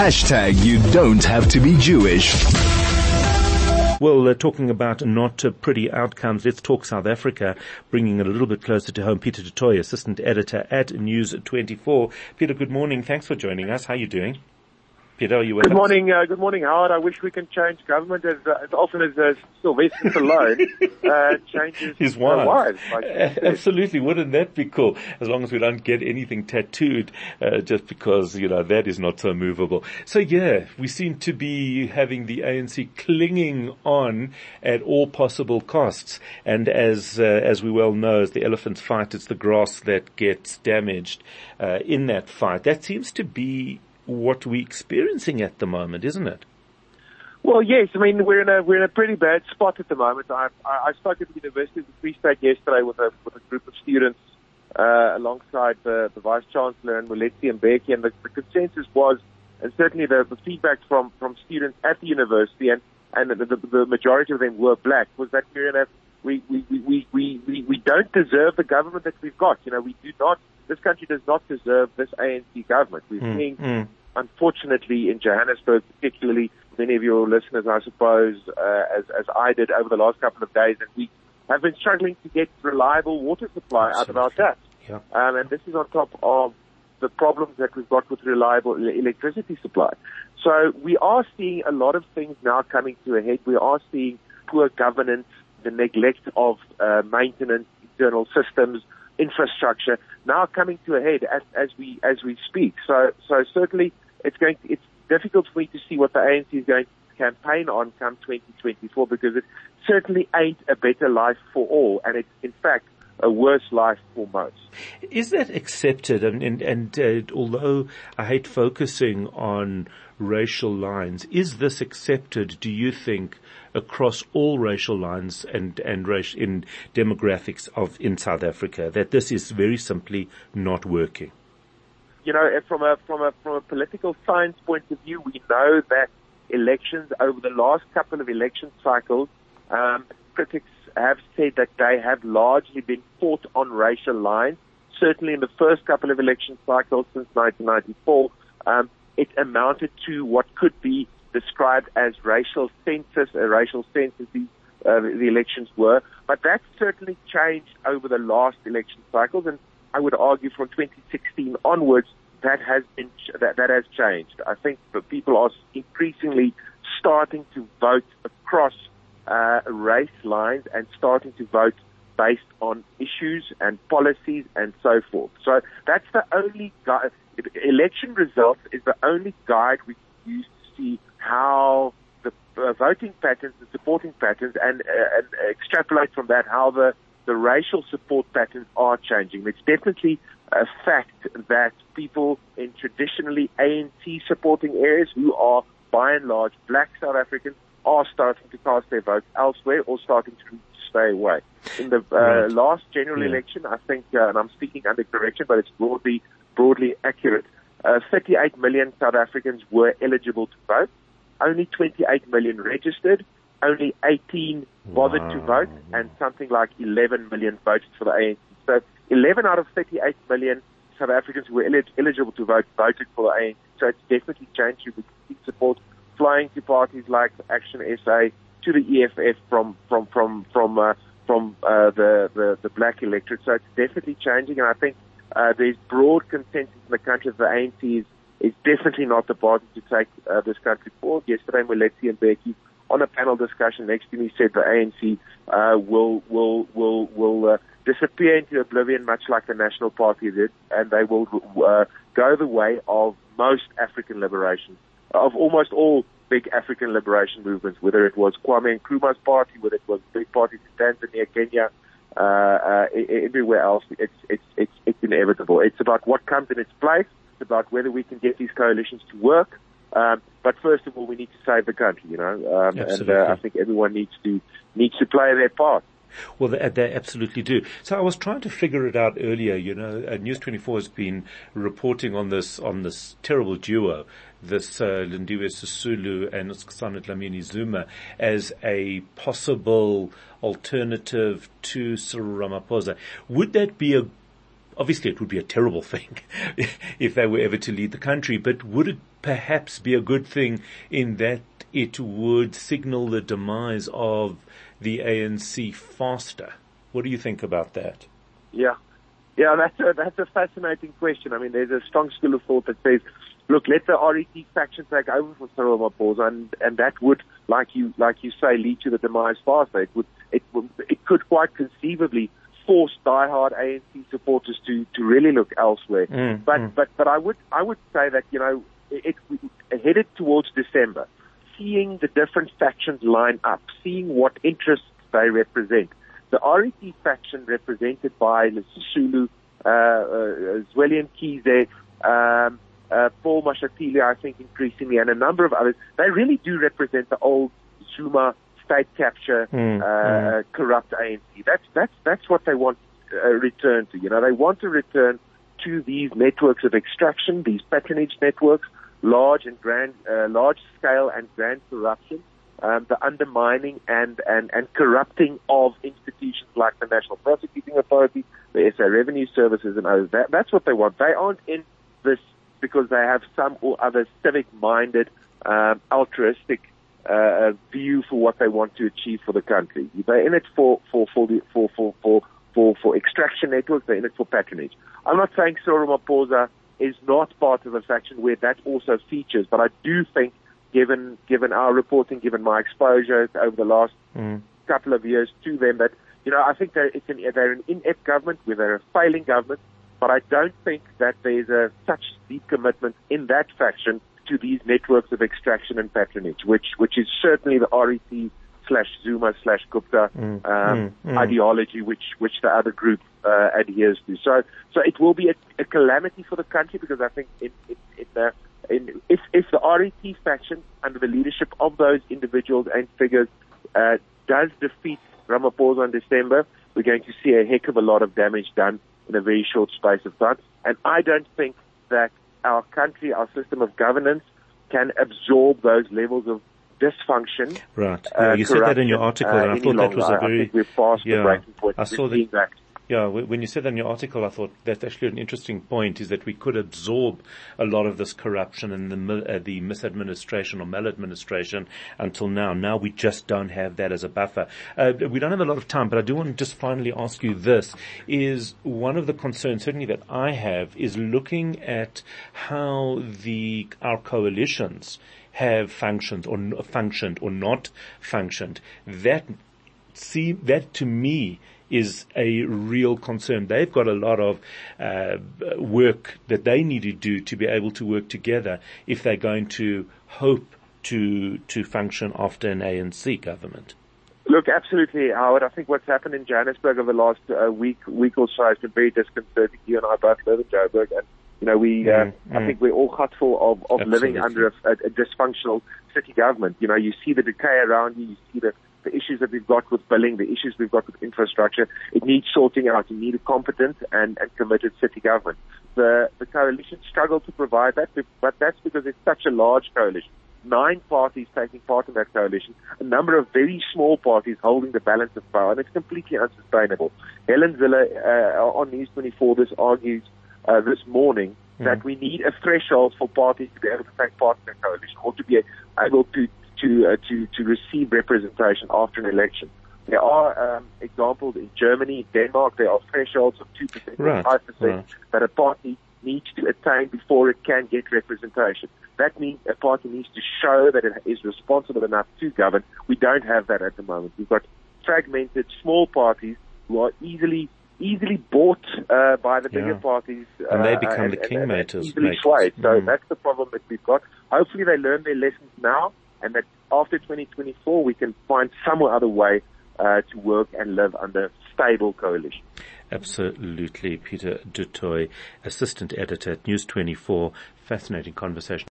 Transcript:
You don't have to be Jewish. Well, talking about not pretty outcomes, let's talk South Africa, bringing it a little bit closer to home. Peter du Toit, assistant editor at News 24. Peter, good morning. Thanks for joining us. How are you doing? Peter, are you with us? Good morning, Howard. I wish we can change government as often as Sylvester Stallone changes his wives. Absolutely, wouldn't that be cool? As long as we don't get anything tattooed, just because, that is not so movable. So yeah, we seem to be having the ANC clinging on at all possible costs. And as we well know, as the elephants fight, it's the grass that gets damaged, in that fight. That seems to be what we're experiencing at the moment, isn't it? Well, yes. I mean, we're in a pretty bad spot at the moment. I spoke at the University of the Free State yesterday with a group of students alongside the Vice Chancellor and Moletsi and Mbeki, and the consensus was, and certainly the feedback from students at the university, and the majority of them were black, was that we don't deserve the government that we've got. We do not. This country does not deserve this ANC government. We're seeing, unfortunately, in Johannesburg, particularly, many of your listeners, I suppose, as I did over the last couple of days and weeks, have been struggling to get reliable water supply out of our taps. Yeah. And this is on top of the problems that we've got with reliable electricity supply. So we are seeing a lot of things now coming to a head. We are seeing poor governance, the neglect of maintenance, internal systems, infrastructure now coming to a head as we speak. So certainly it's difficult for me to see what the ANC is going to campaign on come 2024, because it certainly ain't a better life for all, and it's in fact a worse life for most. Is that accepted? And although I hate focusing on racial lines, is this accepted, do you think, across all racial lines and race in demographics in South Africa, that this is very simply not working? From a political science point of view, we know that elections over the last couple of election cycles, critics have said that they have largely been fought on racial lines. Certainly in the first couple of election cycles since 1994, it amounted to what could be described as racial census, the elections were. But that's certainly changed over the last election cycles, and I would argue from 2016 onwards that has changed. I think that people are increasingly starting to vote across race lines and starting to vote based on issues and policies and so forth. So that's the only guide. Election results is the only guide we can use to see how the voting patterns, the supporting patterns, and extrapolate from that how the racial support patterns are changing. It's definitely a fact that people in traditionally ANC supporting areas, who are by and large black South Africans, are starting to cast their votes elsewhere or starting to stay away. In the last general election, I think, and I'm speaking under correction, but it's broadly accurate, 38 million South Africans were eligible to vote. Only 28 million registered. Only 18 bothered to vote, and something like 11 million voted for the ANC. So 11 out of 38 million South Africans who were eligible to vote voted for the ANC. So it's definitely changed. We see support flying to parties like Action SA, to the EFF from the black electorate. So it's definitely changing, and I think there's broad consensus in the country that the ANC is definitely not the party to take this country forward. Yesterday, Moletsi and Mbeki, on a panel discussion next to me, said the ANC will disappear into oblivion, much like the National Party did, and they will go the way of most African liberation, of almost all big African liberation movements, whether it was Kwame Nkrumah's party, whether it was big parties in Tanzania, Kenya, everywhere else. It's inevitable. It's about what comes in its place. It's about whether we can get these coalitions to work. But first of all, we need to save the country, and I think everyone needs to play their part. Well, they absolutely do. So I was trying to figure it out earlier. News 24 has been reporting on this terrible duo, this Lindiwe Sisulu and Nkosazana Dlamini Zuma, as a possible alternative to Cyril Ramaphosa. Would that be obviously it would be a terrible thing if they were ever to lead the country, but would it perhaps be a good thing in that it would signal the demise of the ANC faster? What do you think about that? Yeah, that's a fascinating question. I mean, there's a strong school of thought that says, look, let the RET faction take over for Cyril Ramaphosa, and that would, like you say, lead to the demise faster. It could quite conceivably force diehard ANC supporters to really look elsewhere. But I would say that, you know, it headed towards December, seeing the different factions line up, seeing what interests they represent. The RET faction represented by Lesisulu, Zweli Mkhize, Paul Mashatile, I think increasingly, and a number of others, they really do represent the old Zuma state capture, corrupt ANC. That's what they want return to. You know, they want to return to these networks of extraction, these patronage networks, large scale and grand corruption, the undermining and corrupting of institutions like the National Prosecuting Authority, the SA Revenue Services, and others. That's what they want. They aren't in this because they have some or other civic-minded, altruistic view for what they want to achieve for the country. They're in it for extraction networks. They're in it for patronage. I'm not saying Cyril Ramaphosa is not part of a faction where that also features, but I do think, given our reporting, given my exposure over the last couple of years to them, that, you know, I think they're an inept government, where they're a failing government, but I don't think that there's such deep commitment in that faction to these networks of extraction and patronage, which is certainly the RET/Zuma/Gupta ideology, which the other group adheres to. So it will be a calamity for the country, because I think if the RET faction, under the leadership of those individuals and figures, does defeat Ramaphosa in December, we're going to see a heck of a lot of damage done in a very short space of time. And I don't think that our country, our system of governance, can absorb those levels of dysfunction. Right. You said that in your article, and I thought that was a very... I think we're past the breaking point. I saw that. Yeah, when you said that in your article, I thought that's actually an interesting point, is that we could absorb a lot of this corruption and the misadministration or maladministration until now. Now we just don't have that as a buffer. We don't have a lot of time, but I do want to just finally ask you this. Is one of the concerns, certainly that I have, is looking at how our coalitions have functioned or not functioned. That to me is a real concern. They've got a lot of work that they need to do to be able to work together if they're going to hope to function after an ANC government. Look, absolutely, Howard. I think what's happened in Johannesburg over the last week or so has been very disconcerting. You and I both live in Johannesburg, and you know, I think we're all hurtful of living under a dysfunctional city government. You know, you see the decay around you, you see the issues that we've got with billing, the issues we've got with infrastructure. It needs sorting out. You need a competent and committed city government. The coalition struggled to provide that, but that's because it's such a large coalition. 9 parties taking part in that coalition, a number of very small parties holding the balance of power, and it's completely unsustainable. Helen Zille on News 24 this morning that we need a threshold for parties to be able to take part in a coalition, or to be able to receive representation after an election. There are examples in Germany, Denmark. There are thresholds of 2% or 5% that a party needs to attain before it can get representation. That means a party needs to show that it is responsible enough to govern. We don't have that at the moment. We've got fragmented small parties who are easily bought by the bigger parties, and they become the kingmakers. Easily swayed. So that's the problem that we've got. Hopefully they learn their lessons now, and that after 2024 we can find some other way to work and live under stable coalition. Absolutely. Peter du Toit, Assistant Editor at News 24. Fascinating conversation.